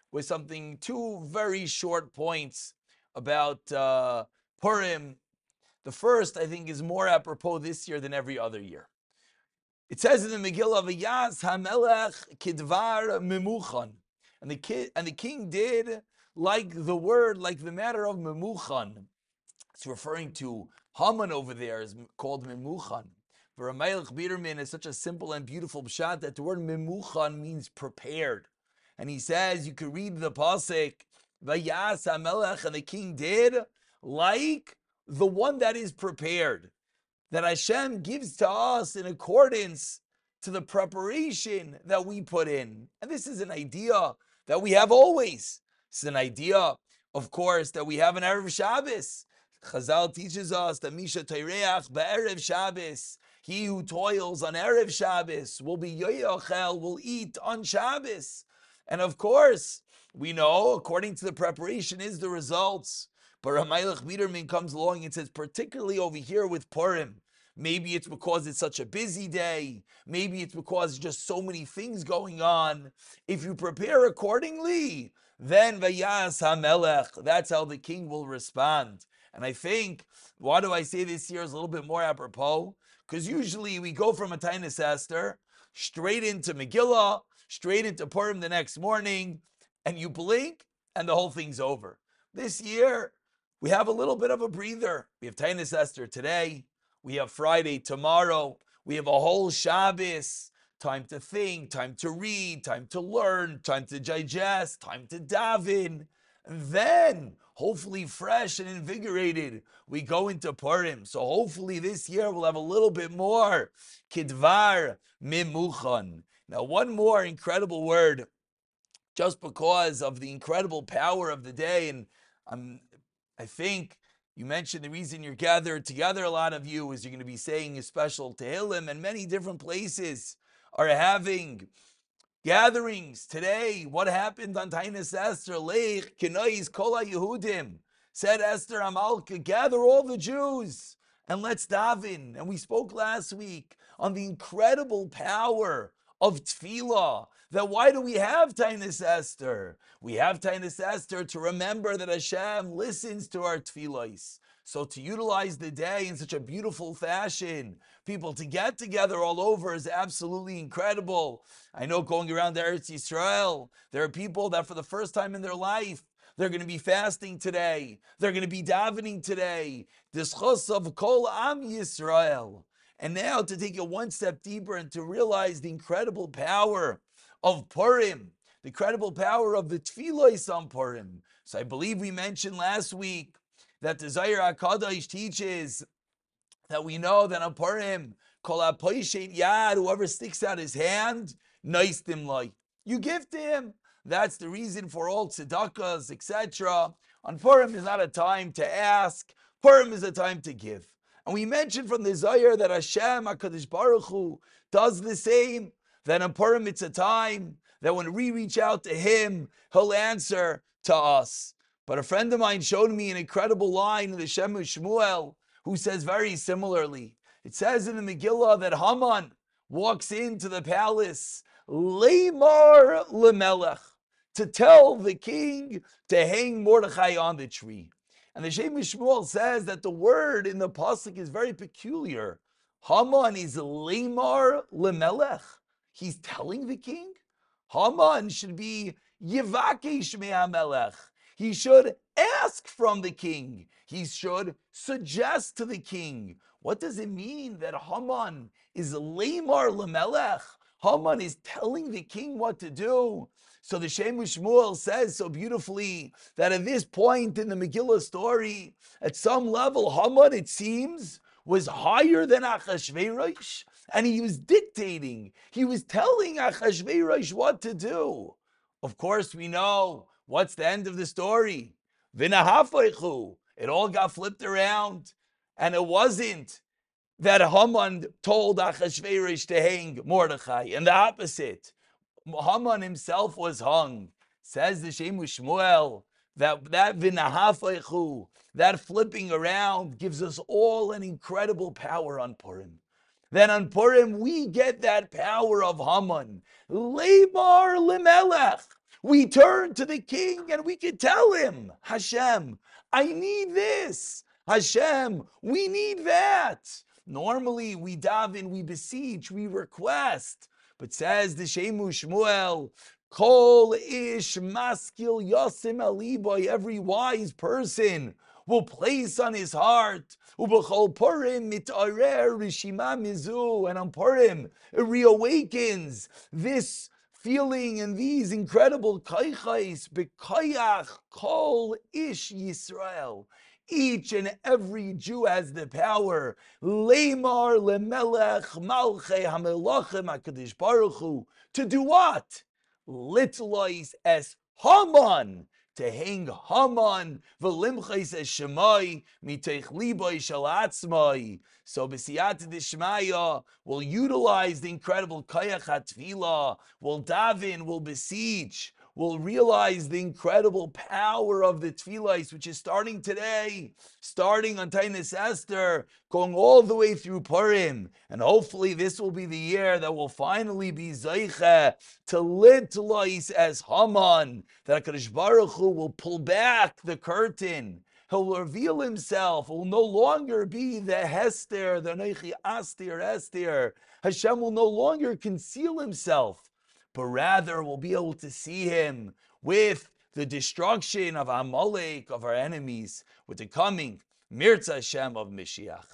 with two very short points about Purim. The first, I think, is more apropos this year than every other year. It says in the Megillah, "V'yas hamelech kidvar memuchan," and the king did like the matter of memuchan. It's referring to Haman over there is called memuchan. V'Ramayach Biderman is such a simple and beautiful pshat that the word memuchan means prepared, and he says you could read the pasuk, "V'yas hamelech," and the king did like the one that is prepared, that Hashem gives to us in accordance to the preparation that we put in. And this is an idea that we have always. This is an idea, of course, that we have in Erev Shabbos. Chazal teaches us that Misha Teireach be'erev Shabbos, he who toils on Erev Shabbos will be yoyachel, will eat on Shabbos. And of course, we know, according to the preparation, is the results. But Ramayach Biderman comes along and says, particularly over here with Purim, maybe it's because it's such a busy day. Maybe it's because just so many things going on. If you prepare accordingly, then Vayas HaMelech, that's how the king will respond. And I think, why do I say this year is a little bit more apropos? Because usually we go from a Tainus Esther straight into Megillah, straight into Purim the next morning, and you blink and the whole thing's over. This year, we have a little bit of a breather. We have Tainus Esther today. We have Friday tomorrow. We have a whole Shabbos. Time to think, time to read, time to learn, time to digest, time to daven. And then, hopefully fresh and invigorated, we go into Purim. So hopefully this year we'll have a little bit more Kidvar Mimuchan. Now, one more incredible word, just because of the incredible power of the day. And I think you mentioned the reason you're gathered together, a lot of you, is you're going to be saying a special Tehillim, and many different places are having gatherings today. What happened on Tainus Esther? Leich Kenois Kol Yehudim, said Esther Amalka, gather all the Jews and let's daven. And we spoke last week on the incredible power of tefillah. That why do we have Tainus Esther? We have Tainus Esther to remember that Hashem listens to our tefillahs. So to utilize the day in such a beautiful fashion, people to get together all over is absolutely incredible. I know going around Eretz Yisrael, there are people that for the first time in their life, they're going to be fasting today. They're going to be davening today. The schos of Kol Am Yisrael. And now to take it one step deeper and to realize the incredible power of Purim, the incredible power of the tefillah on Purim. So I believe we mentioned last week that the Zohar HaKadosh teaches that we know that on Purim, Kol HaPoishet Yad, whoever sticks out his hand, noistim loy, you give to him. That's the reason for all tzedakahs, etc. On Purim is not a time to ask. Purim is a time to give. And we mentioned from the Zohar that Hashem, HaKadosh Baruch Hu, does the same. That on Purim it's a time that when we reach out to Him, He'll answer to us. But a friend of mine showed me an incredible line in the Shemu Shmuel, who says very similarly. It says in the Megillah that Haman walks into the palace, Leimar Lemelech, to tell the king to hang Mordechai on the tree. And the Shemu Shmuel says that the word in the pasuk is very peculiar. Haman is Leimar Lemelech. He's telling the king. Haman should be Yivakesh me'amelech. He should ask from the king. He should suggest to the king. What does it mean that Haman is Leimar Lemelech? Haman is telling the king what to do. So the Shemu Shmuel says so beautifully that at this point in the Megillah story, at some level, Haman, it seems, was higher than Achashverosh, and he was dictating. He was telling Achashverosh what to do. Of course, we know what's the end of the story. V'nahafeichu. It all got flipped around, and it wasn't that Haman told Achashverosh to hang Mordechai, and the opposite. Haman himself was hung. Says the Shemu Shmuel that v'nahafeichu, that flipping around, gives us all an incredible power on Purim. Then on Purim we get that power of Haman. Leimar Lemelech. We turn to the king and we can tell him, Hashem, I need this. Hashem, we need that. Normally we daven, we beseech, we request. But says the Shemu Shmuel, Kol ish maskil yosim aliboy, every wise person will place on his heart, ubechol Purim mitarer rishima mizu, and on Purim it reawakens this feeling and these incredible kaychais, bekoyach kol ish Yisrael. Each and every Jew has the power, lemar lemelech malchei hamelachim hakadosh baruch hu, to do what? Litlois es Haman, to hang Haman, v'limchais es Shemai, miteich liboy shalatzmai. So b'siyat d'shmaya, we'll utilize the incredible kayach hatfila, we'll daven, we'll beseech, we'll realize the incredible power of the tefillahs, which is starting today, starting on Tainis Esther, going all the way through Purim. And hopefully this will be the year that will finally be Zeiche to Litlois as Haman, that HaKadosh Baruch Hu will pull back the curtain. He'll reveal himself. It will no longer be the Hester, the Neichi Astir, Esther. Hashem will no longer conceal himself, but rather we'll be able to see him with the destruction of Amalek, of our enemies, with the coming Mirza Hashem of Mashiach.